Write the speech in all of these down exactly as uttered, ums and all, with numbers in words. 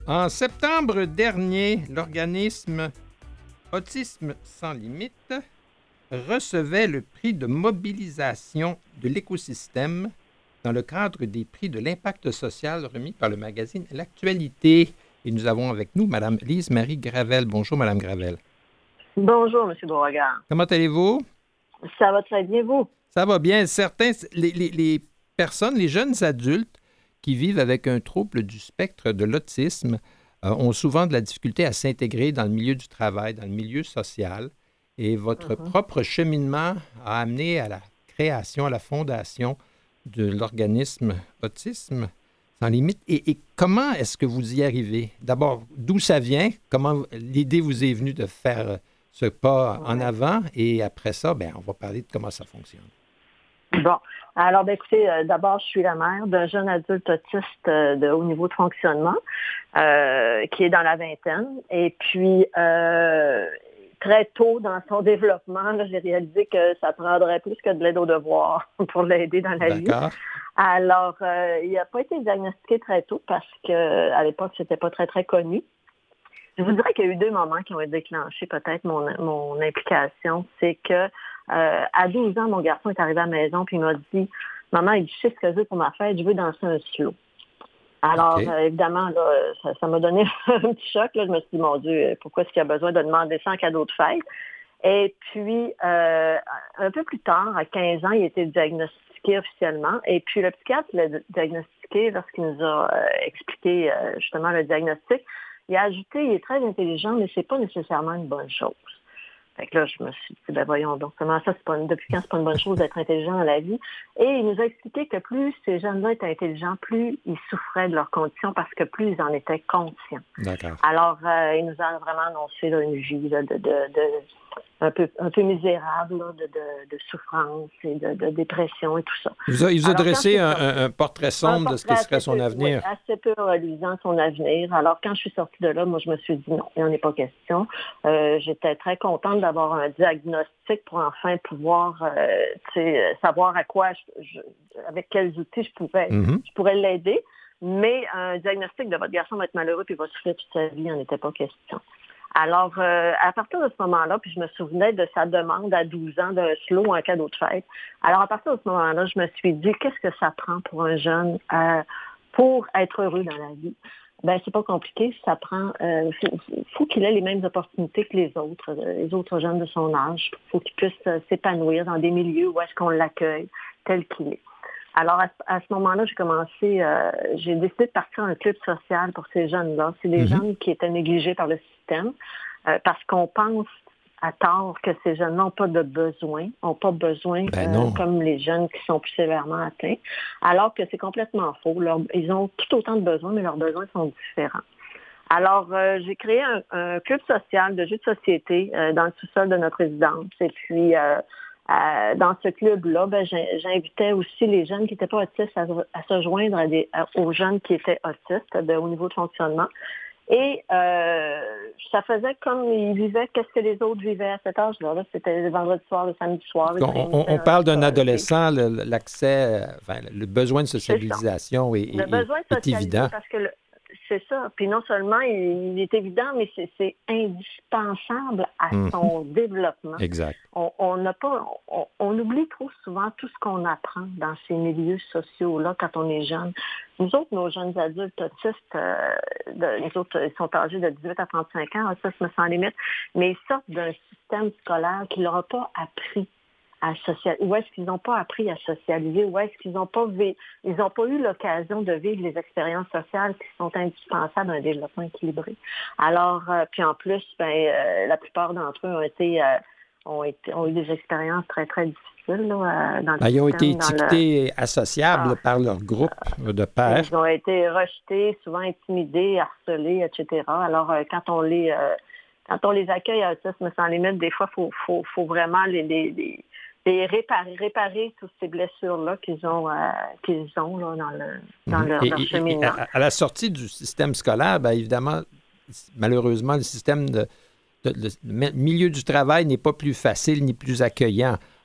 En septembre dernier, l'organisme Autisme sans limite recevait le prix de mobilisation de l'écosystème dans le cadre des prix de l'impact social remis par le magazine L'Actualité. Et nous avons avec nous Mme Lise-Marie Gravel. Bonjour, Mme Gravel. Bonjour, M. Beauregard. Comment allez-vous? Ça va très bien, vous? Ça va bien. Certains, les, les, les personnes, les jeunes adultes qui vivent avec un trouble du spectre de l'autisme euh, ont souvent de la difficulté à s'intégrer dans le milieu du travail, dans le milieu social. Et votre Mm-hmm. propre cheminement a amené à la création, à la fondation de l'organisme Autisme sans limite. Et, et comment est-ce que vous y arrivez? D'abord, d'où ça vient? Comment l'idée vous est venue de faire ce pas en Ouais. avant? Et après ça, bien, on va parler de comment ça fonctionne. Bon. Alors, ben, écoutez, euh, d'abord, je suis la mère d'un jeune adulte autiste euh, de haut niveau de fonctionnement euh, qui est dans la vingtaine. Et puis, euh, très tôt dans son développement, là, j'ai réalisé que ça prendrait plus que de l'aide aux devoirs pour l'aider dans la vie. D'accord. Alors, euh, il n'a pas été diagnostiqué très tôt parce qu'à l'époque, c'était pas très, très connu. Je vous dirais qu'il y a eu deux moments qui ont déclenché peut-être mon, mon implication. C'est que euh, à douze ans, mon garçon est arrivé à la maison puis il m'a dit « Maman, il dit, je sais ce que je veux pour ma fête, je veux danser un slow. » Alors, Okay. euh, évidemment, là, ça, ça m'a donné un petit choc. Là. Je me suis dit, mon Dieu, pourquoi est-ce qu'il a besoin de demander ça en cadeau de fête? Et puis, euh, un peu plus tard, à quinze ans, il a été diagnostiqué officiellement. Et puis, le psychiatre l'a diagnostiqué lorsqu'il nous a euh, expliqué euh, justement le diagnostic. Il a ajouté, il est très intelligent, mais c'est pas nécessairement une bonne chose. Fait que là, je me suis dit, ben voyons donc, comment ça, c'est pas une, depuis quand c'est pas une bonne chose d'être intelligent dans la vie? Et il nous a expliqué que plus ces jeunes-là étaient intelligents, plus ils souffraient de leurs conditions parce que plus ils en étaient conscients. D'accord. Alors, euh, il nous a vraiment annoncé là, une vie là, de, de, de un peu, un peu misérable là, de, de, de souffrance et de, de dépression et tout ça. Il vous a, il vous a Alors, dressé un, sortie, un, un portrait sombre un de ce que serait son peu, avenir. Oui, assez peu relisant son avenir. Alors, quand je suis sortie de là, moi, je me suis dit non, il n'en est pas question. Euh, j'étais très contente d'avoir un diagnostic pour enfin pouvoir euh, savoir à quoi, je, je, avec quels outils je pouvais, Mm-hmm. je pourrais l'aider. Mais un diagnostic de votre garçon va être malheureux puis il va souffrir toute sa vie, il n'en était pas question. Alors, euh, à partir de ce moment-là, puis je me souvenais de sa demande à douze ans d'un slow, un cadeau de fête. Alors, à partir de ce moment-là, je me suis dit, qu'est-ce que ça prend pour un jeune euh, pour être heureux dans la vie? Ben, c'est pas compliqué. Ça prend, euh, faut, faut qu'il ait les mêmes opportunités que les autres, les autres jeunes de son âge. Faut qu'il puisse euh, s'épanouir dans des milieux où est-ce qu'on l'accueille tel qu'il est. Alors, à, à ce moment-là, j'ai commencé, euh, j'ai décidé de partir un club social pour ces jeunes-là. C'est des mm-hmm. jeunes qui étaient négligés par le système euh, parce qu'on pense à tort que ces jeunes n'ont pas de besoin, n'ont pas besoin ben euh, comme les jeunes qui sont plus sévèrement atteints, alors que c'est complètement faux. Leur, ils ont tout autant de besoins, mais leurs besoins sont différents. Alors, euh, j'ai créé un, un club social de jeux de société euh, dans le sous-sol de notre résidence. Et puis, euh, Euh, dans ce club-là, ben, j'invitais aussi les jeunes qui n'étaient pas autistes à, à se joindre à des, à, aux jeunes qui étaient autistes de haut niveau de fonctionnement. Et euh, ça faisait comme ils vivaient, qu'est-ce que les autres vivaient à cet âge-là. Là, c'était le vendredi soir, le samedi soir. Le on, on, on parle d'un adolescent, le, l'accès, enfin, le besoin de socialisation est, est, le besoin de est évident. Parce que le, c'est ça. Puis non seulement il, il est évident, mais c'est, c'est indispensable à mmh. son développement. Exact. On n'a pas, on, on oublie trop souvent tout ce qu'on apprend dans ces milieux sociaux-là quand on est jeune. Nous autres, nos jeunes adultes autistes, euh, de, nous autres, ils sont âgés de dix-huit à trente-cinq ans, autisme sans limite, mais ils sortent d'un système scolaire qui leur a pas appris à socialiser. Où est-ce qu'ils n'ont pas appris à socialiser? Où est-ce qu'ils n'ont pas vé... ils n'ont pas eu l'occasion de vivre les expériences sociales qui sont indispensables à un développement équilibré. Alors, euh, puis en plus, ben, euh, la plupart d'entre eux ont été, euh, ont été, ont eu des expériences très, très difficiles là, dans le ben, ils ont été système, étiquetés le... associables ah, par leur groupe euh, de pairs. Ils ont été rejetés, souvent intimidés, harcelés, et cetera. Alors, euh, quand on les... Euh, quand on les accueille à Autisme sans limite, des fois, il faut, faut, faut vraiment les... les, les et réparer, réparer toutes ces blessures-là qu'ils ont, euh, qu'ils ont là, dans, le, dans leur, et, leur et, cheminement. Et à, à la sortie du système scolaire, bien évidemment, malheureusement, le système de, de, de, de milieu du travail n'est pas plus facile ni plus accueillant.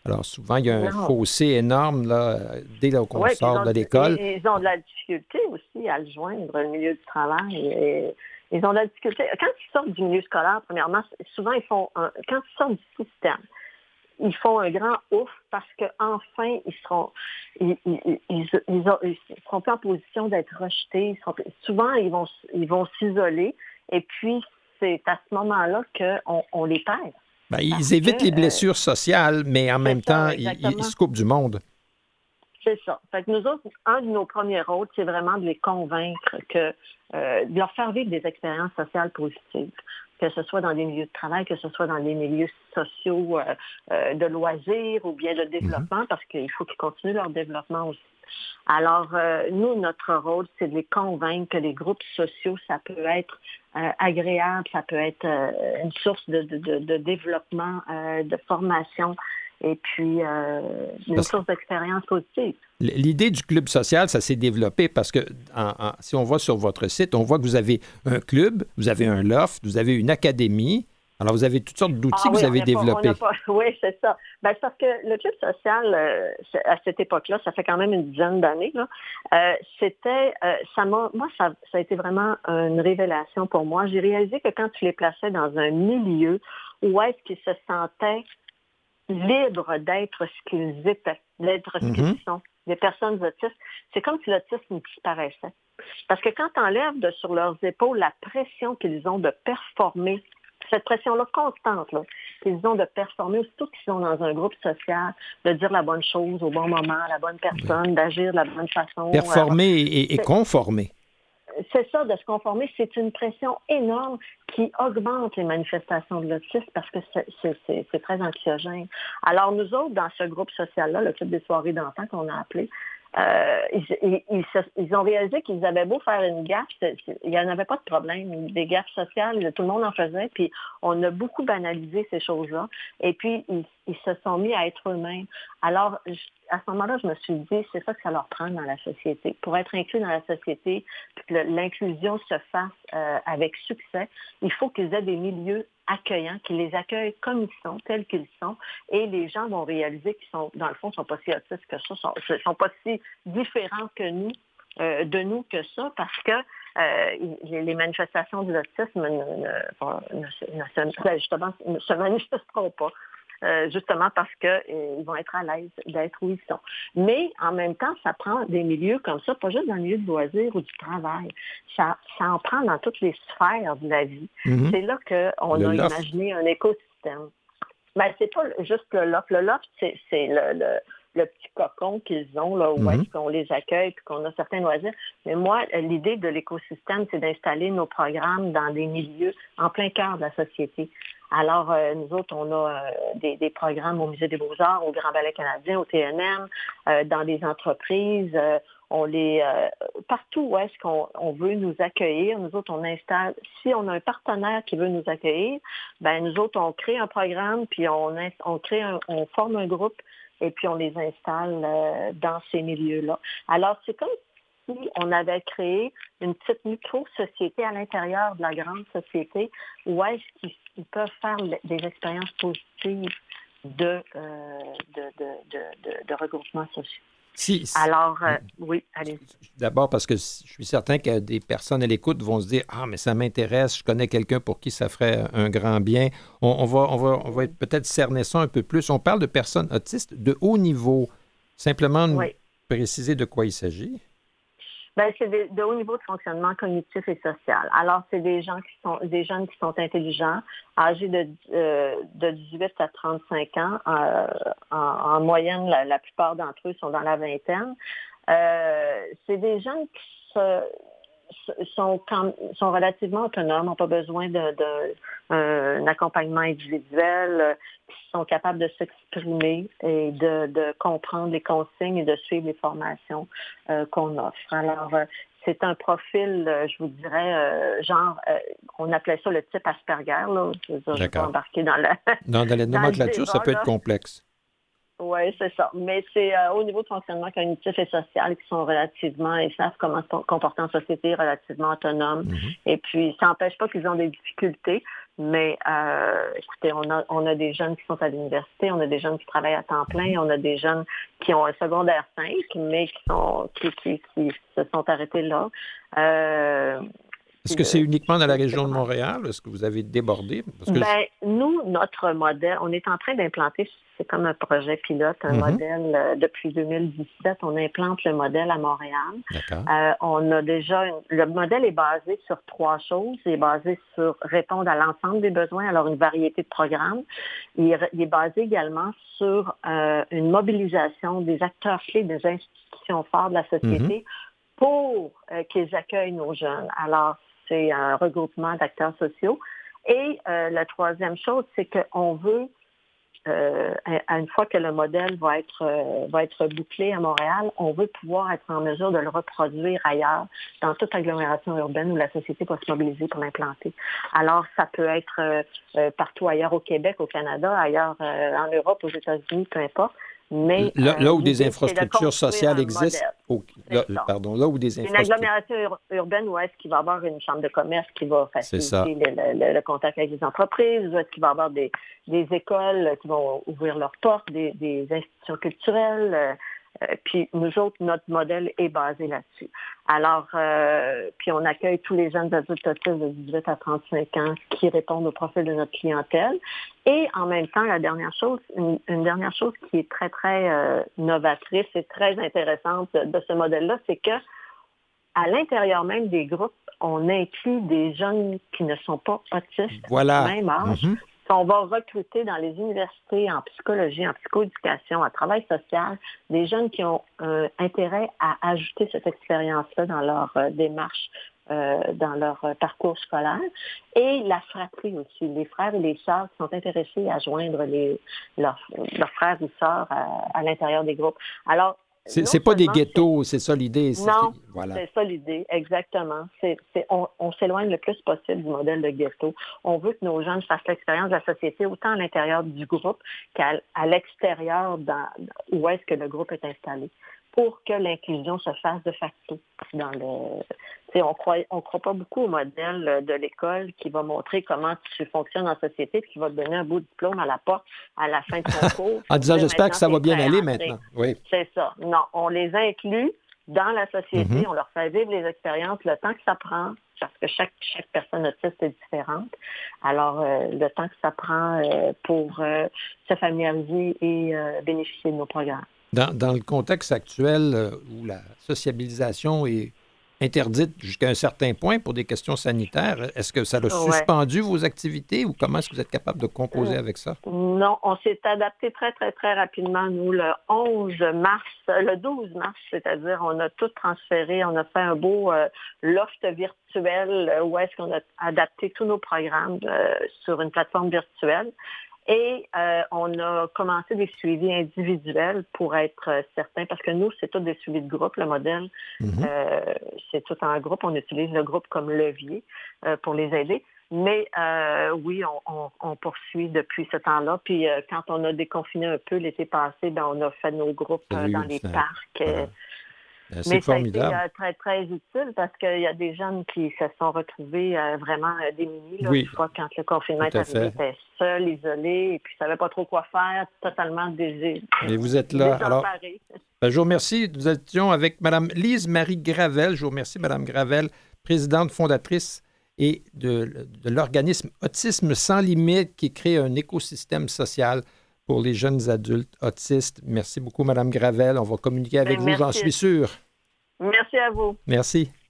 Alors, souvent, il y a un Non. fossé énorme là, dès là, qu'on Oui, puis ils sort ont, de l'école. ils, ils ont de la difficulté aussi à le joindre, le milieu du travail. Et, ils ont de la difficulté. Quand ils sortent du milieu scolaire, premièrement, souvent, ils font un, quand ils sortent du système, ils font un grand ouf parce qu'enfin, ils seront ils, ils, ils, ils, ont- ils seront plus en position d'être rejetés. Ils seront- souvent, ils vont ils vont s'isoler et puis c'est à ce moment-là qu'on on les perd. Ben, Parce ils évitent les que euh, blessures sociales, mais en c'est même temps, ça, ils, ils- ils exactement. se coupent du monde. C'est ça. Fait que nous autres, un de nos premiers rôles, c'est vraiment de les convaincre que euh, de leur faire vivre des expériences sociales positives, que ce soit dans des milieux de travail, que ce soit dans des milieux sociaux euh, euh, de loisirs ou bien de Mhm. développement, parce qu'il faut qu'ils continuent leur développement aussi. Alors, euh, nous, notre rôle, c'est de les convaincre que les groupes sociaux, ça peut être euh, agréable, ça peut être euh, une source de, de, de, de développement, euh, de formation et puis euh, une Parce que source d'expérience positive. l'idée du club social, ça s'est développé parce que en- en- si on va sur votre site, on voit que vous avez un club, vous avez un loft, vous avez une académie. Alors, vous avez toutes sortes d'outils Ah que oui, vous on avez n'a pas, on n'a développés. pas, oui, c'est ça. Ben, c'est parce que le club social, euh, c'est- à cette époque-là, ça fait quand même une dizaine d'années, là, euh, c'était, euh, ça m'a, moi, ça, ça a été vraiment une révélation pour moi. J'ai réalisé que quand tu les plaçais dans un milieu où est-ce qu'ils se sentaient libres d'être ce qu'ils étaient, d'être ce qu'ils Mhm. sont, des personnes autistes, c'est comme si l'autisme disparaissait. Parce que quand tu enlèves de sur leurs épaules la pression qu'ils ont de performer, cette pression-là constante là, qu'ils ont de performer, aussitôt qu'ils sont dans un groupe social, de dire la bonne chose au bon moment, à la bonne Oui. personne, d'agir de la bonne façon. euh, Performer et, et c'est conformer. c'est ça, de se conformer, c'est une pression énorme qui augmente les manifestations de l'autisme parce que c'est c'est- c'est- c'est très anxiogène. Alors, nous autres, dans ce groupe social-là, le club des soirées d'enfants qu'on a appelé, euh, ils, ils- ils se- ils ont réalisé qu'ils avaient beau faire une gaffe, c'est- c'est- il n'y en avait pas de problème. Des gaffes sociales, tout le monde en faisait, puis on a beaucoup banalisé ces choses-là. Et puis, ils, ils se sont mis à être eux-mêmes. Alors, je- à ce moment-là, je me suis dit, c'est ça que ça leur prend dans la société. Pour être inclus dans la société, puis que le- l'inclusion se fasse euh, avec succès, il faut qu'ils aient des milieux accueillants, qu'ils les accueillent comme ils sont, tels qu'ils sont, et les gens vont réaliser qu'ils sont, dans le fond, sont pas si autistes que ça, sont, sont pas si différents que nous, euh, de nous que ça, parce que euh, les, les manifestations de l'autisme ne, ne, ne, se- ne se- ben, justement, ne se manifesteront pas. Euh, justement parce qu'ils euh, vont être à l'aise d'être où ils sont. Mais en même temps, ça prend des milieux comme ça, pas juste dans le milieu de loisirs ou du travail. Ça, ça en prend dans toutes les sphères de la vie. Mhm. C'est là qu'on Le a loft. imaginé un écosystème. Ben, c'est pas juste le loft. Le loft, c'est, c'est le, le, le petit cocon qu'ils ont, là, où Mhm. est-ce qu'on les accueille et qu'on a certains loisirs. Mais moi, l'idée de l'écosystème, c'est d'installer nos programmes dans des milieux en plein cœur de la société. Alors, euh, nous autres, on a euh, des, des programmes au Musée des Beaux-Arts, au Grand Ballet canadien, au T N M, euh, dans des entreprises. Euh, on les euh, partout où est-ce qu'on on veut nous accueillir, nous autres, on installe, si on a un partenaire qui veut nous accueillir, ben nous autres, on crée un programme, puis on, on crée un, on forme un groupe et puis on les installe euh, dans ces milieux-là. Alors, c'est comme si on avait créé une petite micro-société à l'intérieur de la grande société où est-ce qu'ils ils peuvent faire des expériences positives de, euh, de, de, de, de, de regroupement social. Si, si- Alors, euh, oui, allez. D'abord parce que je suis certain que des personnes à l'écoute vont se dire « Ah, mais ça m'intéresse, je connais quelqu'un pour qui ça ferait un grand bien. » On, on va, on va, on va peut-être cerner ça un peu plus. On parle de personnes autistes de haut niveau. Simplement nous Oui. préciser de quoi il s'agit. Ben, c'est de, de haut niveau de fonctionnement cognitif et social. Alors, c'est des gens qui sont des jeunes qui sont intelligents, âgés de, euh, de dix-huit à trente-cinq ans. Euh, en, en moyenne, la, la plupart d'entre eux sont dans la vingtaine. Euh, c'est des jeunes qui se, sont, quand, sont relativement autonomes, n'ont pas besoin d'un de, de, accompagnement individuel, euh, qui sont capables de s'exprimer et de, de comprendre les consignes et de suivre les formations euh, qu'on offre. Alors, euh, c'est un profil, euh, je vous dirais, euh, genre, euh, on appelait ça le type Asperger, là. Je ne vais pas embarquer dans, la, dans, dans la nomenclature, dans ça peut là. être complexe. Oui, c'est ça. Mais c'est euh, au niveau de fonctionnement cognitif et social qui sont relativement, ils savent comment se comporter en société, relativement autonomes. Mm-hmm. Et puis, ça n'empêche pas qu'ils ont des difficultés. Mais euh, écoutez, on a, on a des jeunes qui sont à l'université, on a des jeunes qui travaillent à temps plein, on a des jeunes qui ont un secondaire cinq, mais qui sont qui, qui, qui se sont arrêtés là. Euh, Est-ce que c'est uniquement dans la région de Montréal? Est-ce que vous avez débordé? Parce que ben, je... nous, notre modèle, on est en train d'implanter, c'est comme un projet pilote, un mm-hmm. modèle euh, depuis deux mille dix-sept, on implante le modèle à Montréal. D'accord. Euh, on a déjà, une... le modèle est basé sur trois choses. Il est basé sur répondre à l'ensemble des besoins, alors une variété de programmes. Il est, il est basé également sur euh, une mobilisation des acteurs clés des institutions fortes de la société mm-hmm. pour euh, qu'ils accueillent nos jeunes. Alors, c'est un regroupement d'acteurs sociaux. Et euh, la troisième chose, c'est qu'on veut, euh, à une fois que le modèle va être, euh, va être bouclé à Montréal, on veut pouvoir être en mesure de le reproduire ailleurs, dans toute agglomération urbaine où la société va se mobiliser pour l'implanter. Alors, ça peut être euh, euh, partout ailleurs au Québec, au Canada, ailleurs euh, en Europe, aux États-Unis, peu importe. Mais, là, euh, là où des infrastructures sociales existent, au, là, pardon, là où des infrastructures... Une agglomération ur- urbaine où est-ce qu'il va y avoir une chambre de commerce qui va faciliter le, le, le contact avec les entreprises, où est-ce qu'il va y avoir des, des écoles qui vont ouvrir leurs portes, des, des institutions culturelles. Euh, euh, puis nous autres, notre modèle est basé là-dessus. Alors, euh, puis on accueille tous les jeunes adultes autistes de dix-huit à trente-cinq ans qui répondent au profil de notre clientèle. Et en même temps, la dernière chose, une, une dernière chose qui est très, très euh, novatrice et très intéressante de, de ce modèle-là, c'est que à l'intérieur même des groupes, on inclut des jeunes qui ne sont pas autistes voilà. à même âge. Mm-hmm. On va recruter dans les universités en psychologie, en psychoéducation, en travail social, des jeunes qui ont euh, intérêt à ajouter cette expérience-là dans leur euh, démarche, euh, dans leur euh, parcours scolaire. Et la fratrie aussi, les frères et les sœurs qui sont intéressés à joindre les, leurs, leurs frères ou sœurs à, à l'intérieur des groupes. Alors, C'est, c'est pas des ghettos, c'est, c'est ça l'idée. C'est, non, voilà. c'est ça l'idée, exactement. C'est, c'est, on, on s'éloigne le plus possible du modèle de ghetto. On veut que nos jeunes fassent l'expérience de la société autant à l'intérieur du groupe qu'à à l'extérieur dans, où est-ce que le groupe est installé, pour que l'inclusion se fasse de facto dans le... On croit, on croit pas beaucoup au modèle de l'école qui va montrer comment tu fonctionnes en société et qui va te donner un beau diplôme à la porte à la fin de ton cours. En disant, j'espère que ça va bien aller maintenant. Oui. C'est ça. Non, on les inclut dans la société, mm-hmm. on leur fait vivre les expériences, le temps que ça prend, parce que chaque, chaque personne autiste est différente. Alors, euh, le temps que ça prend euh, pour euh, se familiariser et euh, bénéficier de nos programmes. Dans, dans le contexte actuel euh, où la sociabilisation est interdite jusqu'à un certain point pour des questions sanitaires, est-ce que ça a ouais. suspendu vos activités ou comment est-ce que vous êtes capable de composer avec ça? Non, on s'est adapté très, très, très rapidement. Nous, le onze mars, le douze mars, c'est-à-dire, on a tout transféré, on a fait un beau euh, loft virtuel euh, où est-ce qu'on a adapté tous nos programmes euh, sur une plateforme virtuelle. Et euh, on a commencé des suivis individuels pour être euh, certain, parce que nous, c'est tout des suivis de groupe, le modèle. Mm-hmm. Euh, c'est tout en groupe. On utilise le groupe comme levier euh, pour les aider. Mais euh, oui, on, on, on poursuit depuis ce temps-là. Puis euh, quand on a déconfiné un peu l'été passé, ben, on a fait nos groupes euh, oui, dans les ça, parcs. voilà. Euh, C'est Mais formidable. ça a été euh, très, très utile parce qu'il y a des jeunes qui se sont retrouvés euh, vraiment euh, démunis. Là, oui. Une fois quand le confinement est arrivé, ils étaient seuls, isolés, et puis ils ne savaient pas trop quoi faire, totalement désirés. Mais vous êtes là. Alors, ben, je vous remercie. Nous étions avec Mme Lise-Marie Gravel. Je vous remercie, Mme Gravel, présidente fondatrice et de, de l'organisme Autisme sans limite qui crée un écosystème social pour les jeunes adultes autistes. Merci beaucoup, Mme Gravel. On va communiquer avec ben, vous, j'en suis sûr. Merci à vous. Merci.